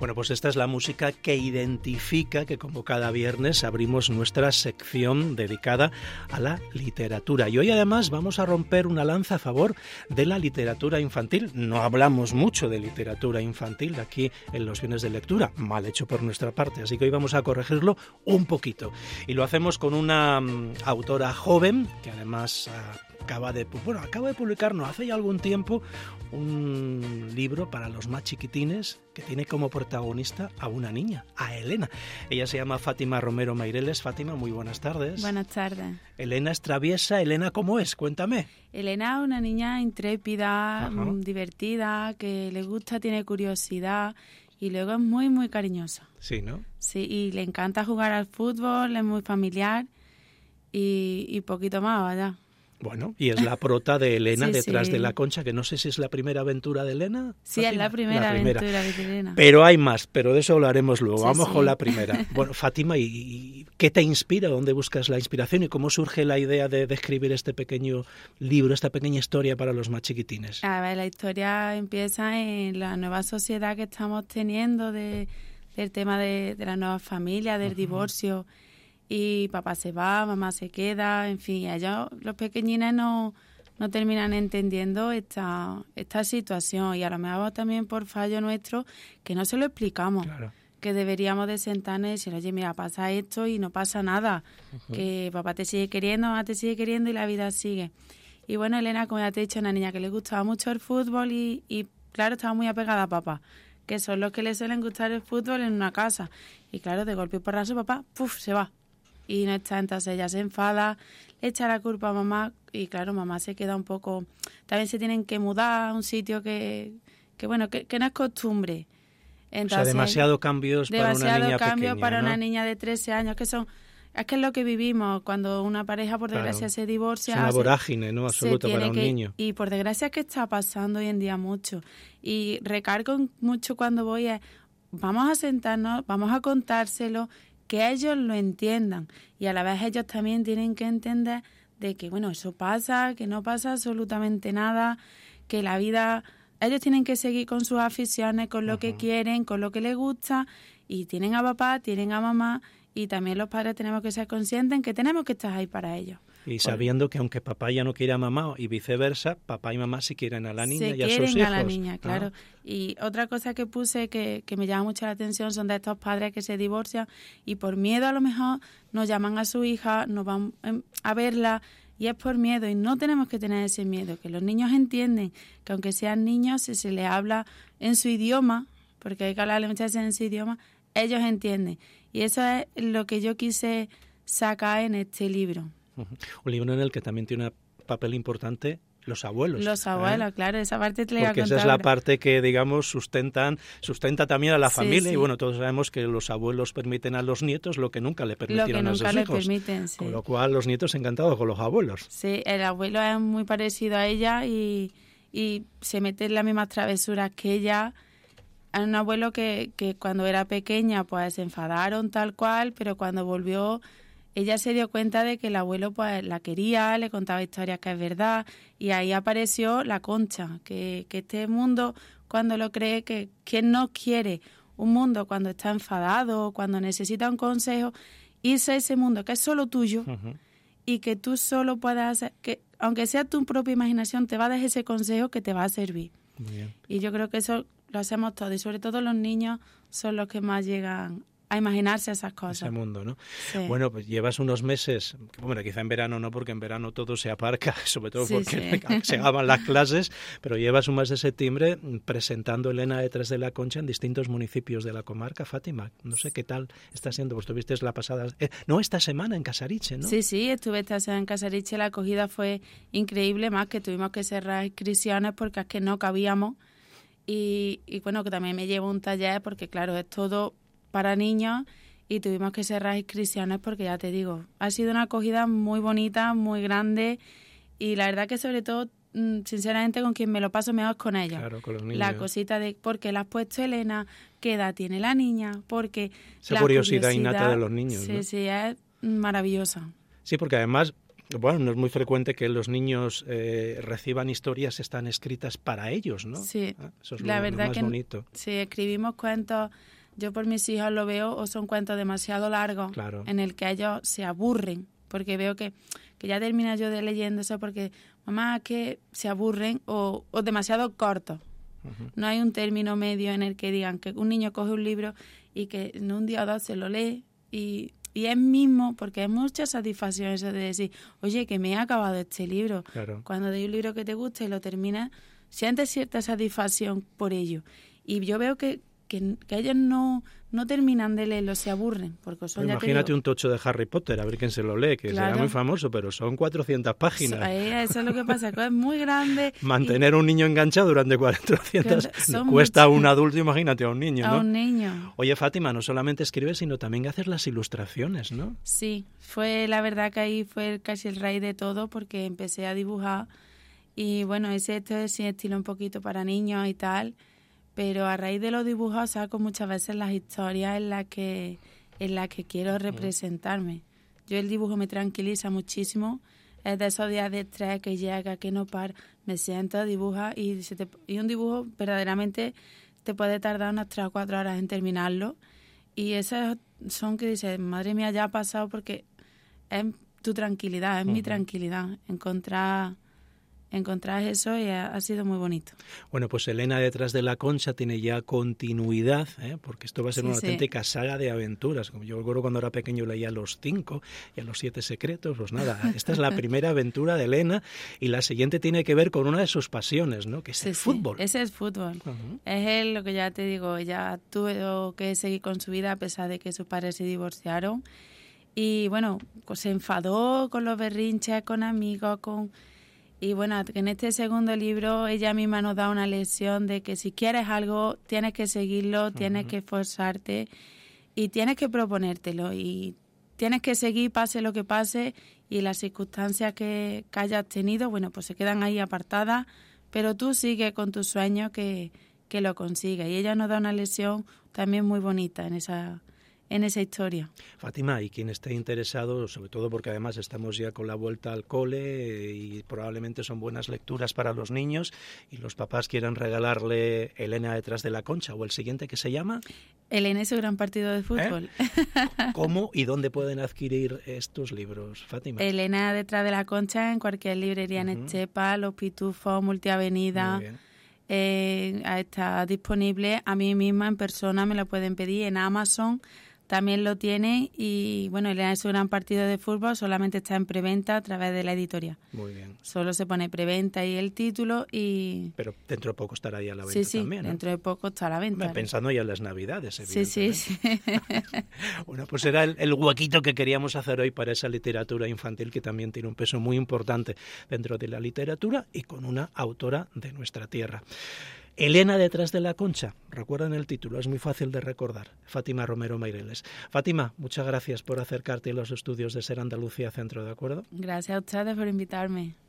Bueno, pues esta es la música que identifica que como cada viernes abrimos nuestra sección dedicada a la literatura. Y hoy además vamos a romper una lanza a favor de la literatura infantil. No hablamos mucho de literatura infantil aquí en los viernes de lectura, mal hecho por nuestra parte, así que hoy vamos a corregirlo un poquito. Y lo hacemos con una autora joven que además acaba de publicar, no hace ya algún tiempo, un libro para los más chiquitines que tiene como protagonista a una niña, a Elena. Ella se llama Fátima Romero Meireles. Fátima, muy buenas tardes. Buenas tardes. Elena es traviesa. Elena, ¿cómo es? Cuéntame. Elena es una niña intrépida, divertida, que le gusta, tiene curiosidad y luego es muy, muy cariñosa. Sí, ¿no? Sí, y le encanta jugar al fútbol, es muy familiar y poquito más, vaya. Bueno, y es la prota de Elena detrás de la concha, que no sé si es la primera aventura de Elena. Sí, Fátima, es la primera aventura de Elena. Pero hay más, pero de eso hablaremos luego. Vamos con la primera. Bueno, Fátima, ¿y qué te inspira? ¿Dónde buscas la inspiración? ¿Y cómo surge la idea de escribir este pequeño libro, esta pequeña historia para los más chiquitines? A ver, la historia empieza en la nueva sociedad que estamos teniendo del tema de la nueva familia, del divorcio. Y papá se va, mamá se queda, en fin, ellos, los pequeñines no terminan entendiendo esta situación, y a lo mejor también por fallo nuestro que no se lo explicamos, claro, que deberíamos de sentarnos y decir, oye, mira, pasa esto y no pasa nada, que papá te sigue queriendo, mamá te sigue queriendo y la vida sigue. Y bueno, Elena, como ya te he dicho, es una niña que le gustaba mucho el fútbol y claro, estaba muy apegada a papá, que son los que le suelen gustar el fútbol en una casa. Y claro, de golpe y porrazo, papá, se va. Y no está, entonces ella se enfada, le echa la culpa a mamá y claro, mamá se queda un poco... También se tienen que mudar a un sitio que no es costumbre. Entonces, o sea, demasiado cambios para una niña pequeña. Demasiado cambio para ¿no? una niña de 13 años, es que es lo que vivimos cuando una pareja, por desgracia, se divorcia. Es una vorágine, ¿no? Absoluta para un niño. Y por desgracia es que está pasando hoy en día mucho. Y recargo mucho cuando voy vamos a sentarnos, vamos a contárselo, que ellos lo entiendan, y a la vez ellos también tienen que entender de que, bueno, eso pasa, que no pasa absolutamente nada, que la vida, ellos tienen que seguir con sus aficiones, con lo que quieren, con lo que les gusta, y tienen a papá, tienen a mamá, y también los padres tenemos que ser conscientes en que tenemos que estar ahí para ellos. Y sabiendo que aunque papá ya no quiere a mamá y viceversa, papá y mamá sí quieren a la niña y a sus hijos. Se quieren a la niña, claro. Y otra cosa que puse que me llama mucho la atención son de estos padres que se divorcian y por miedo a lo mejor nos llaman a su hija, nos van a verla y es por miedo, y no tenemos que tener ese miedo, que los niños entienden que aunque sean niños, si se les habla en su idioma, porque hay que hablarle muchas veces en su idioma, ellos entienden. Y eso es lo que yo quise sacar en este libro. Un libro en el que también tiene un papel importante los abuelos. Los abuelos, claro, esa parte te la iba a contar. Porque esa es la parte que, digamos, sustenta también a la familia. Sí. Y bueno, todos sabemos que los abuelos permiten a los nietos lo que nunca le permitieron a sus hijos. Con lo cual los nietos encantados con los abuelos. Sí, el abuelo es muy parecido a ella y se mete en las mismas travesuras que ella. Hay un abuelo que cuando era pequeña pues se enfadaron tal cual, pero cuando volvió ella se dio cuenta de que el abuelo pues la quería, le contaba historias que es verdad, y ahí apareció la Concha, que este mundo cuando lo cree, que quien no quiere un mundo cuando está enfadado, cuando necesita un consejo, irse a ese mundo que es solo tuyo y que tú solo puedas hacer, que aunque sea tu propia imaginación te va a dar ese consejo que te va a servir. Muy bien. Y yo creo que eso lo hacemos todos, y sobre todo los niños son los que más llegan a imaginarse esas cosas. Ese mundo, ¿no? Sí. Bueno, pues llevas unos meses, bueno, quizá en verano no, porque en verano todo se aparca, sobre todo porque se acaban las clases, pero llevas un mes de septiembre presentando Elena detrás de la Concha en distintos municipios de la comarca. Fátima, no sé qué tal está siendo, pues tuviste la pasada, esta semana en Casariche, ¿no? Sí, estuve esta semana en Casariche, la acogida fue increíble, más que tuvimos que cerrar inscripciones porque es que no cabíamos, y bueno, que también me llevo un taller porque claro, es todo para niños y tuvimos que cerrar inscripciones porque ya te digo, ha sido una acogida muy bonita, muy grande, y la verdad que sobre todo, sinceramente, con quien me lo paso mejor es con ellos. Claro, con los niños. La cosita de por qué la has puesto Elena, qué edad tiene la niña, porque esa curiosidad innata de los niños, sí, ¿no? Sí, es maravillosa. Sí, porque además Bueno, no es muy frecuente que los niños reciban historias que están escritas para ellos, ¿no? Sí, eso es la verdad lo más que bonito. si escribimos cuentos, yo por mis hijos lo veo, o son cuentos demasiado largos, Claro. en el que ellos se aburren, porque veo que ya termina yo de leyendo eso porque, mamá, que se aburren, o demasiado cortos. Uh-huh. No hay un término medio en el que digan que un niño coge un libro y que en un día o dos se lo lee y es mismo, porque es mucha satisfacción eso de decir, oye, que me he acabado este libro. Claro. Cuando de un libro que te gusta y lo terminas, sientes cierta satisfacción por ello. Y yo veo que ellos no terminan de leerlo, se aburren. Porque son, imagínate un tocho de Harry Potter, a ver quién se lo lee, que claro. será muy famoso, pero son 400 páginas. Eso es lo que pasa, que es muy grande. Mantener a un niño enganchado durante 400 cuesta a un adulto, imagínate a un niño, ¿no? A un niño. Oye, Fátima, no solamente escribes, sino también haces las ilustraciones, ¿no? Sí, fue la verdad que ahí fue casi el rey de todo, porque empecé a dibujar y bueno, esto es estilo un poquito para niños y tal. Pero a raíz de los dibujos saco muchas veces las historias en las que quiero representarme. Yo el dibujo me tranquiliza muchísimo. Es de esos días de estrés que llega, que no paro, me siento, dibuja y un dibujo verdaderamente te puede tardar unas 3 o 4 horas en terminarlo. Y esas son que dices, madre mía, ya ha pasado, porque es tu tranquilidad, es mi tranquilidad. Encontrar eso y ha sido muy bonito. Bueno, pues Elena detrás de la concha tiene ya continuidad, porque esto va a ser una auténtica saga de aventuras. Como yo recuerdo cuando era pequeño leía Los 5 y a Los 7 secretos, pues nada, esta es la primera aventura de Elena y la siguiente tiene que ver con una de sus pasiones, ¿no? Que es el fútbol. Ese es fútbol. Uh-huh. Es lo que ya te digo, ella tuvo que seguir con su vida a pesar de que sus padres se divorciaron y bueno, pues se enfadó con los berrinches, con amigos, Y bueno, en este segundo libro ella misma nos da una lección de que si quieres algo tienes que seguirlo, tienes que esforzarte y tienes que proponértelo y tienes que seguir pase lo que pase y las circunstancias que hayas tenido, bueno, pues se quedan ahí apartadas, pero tú sigue con tus sueños que lo consigues. Y ella nos da una lección también muy bonita en esa historia. Fátima, y quien esté interesado, sobre todo porque además estamos ya con la vuelta al cole y probablemente son buenas lecturas para los niños y los papás quieran regalarle Elena detrás de la concha o el siguiente que se llama... Elena y su gran partido de fútbol. ¿Cómo y dónde pueden adquirir estos libros, Fátima? Elena detrás de la concha en cualquier librería en Estepa, Los Pitufos, Multiavenida. Está disponible a mí misma en persona, me lo pueden pedir en Amazon. También lo tiene y, bueno, Elena es un gran partido de fútbol, solamente está en preventa a través de la editorial. Muy bien. Solo se pone preventa y el título y... Pero dentro de poco estará ya a la venta también, ¿no? Dentro de poco está a la venta. Pensando ya en las Navidades, evidentemente. Sí. Bueno, pues era el huequito que queríamos hacer hoy para esa literatura infantil que también tiene un peso muy importante dentro de la literatura y con una autora de nuestra tierra. Elena detrás de la concha, recuerden el título, es muy fácil de recordar, Fátima Romero Meireles. Fátima, muchas gracias por acercarte a los estudios de Ser Andalucía Centro, ¿de acuerdo? Gracias a ustedes por invitarme.